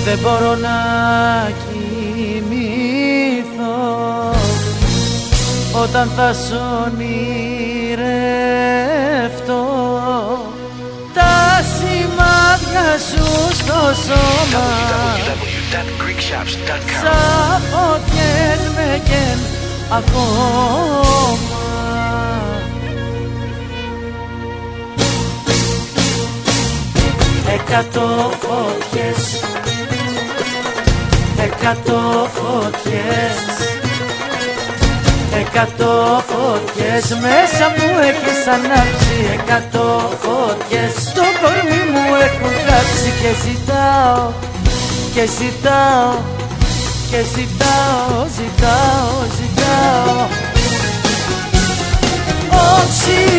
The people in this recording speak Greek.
δεν μπορώ να κοιμηθώ όταν θα σ' ονειρευτώ. Τα σημάδια σου στο σώμα σαν φωτιές με καίν ακόμα. Εκατό φωτιές, εκατό φωτιές, εκατό φωτιές μέσα μου έχεις ανάψει. Εκατό φωτιές στο κορμί μου έχουν κάψει. Και ζητάω, και ζητάω, και ζητάω, ζητάω, ζητάω. Όψη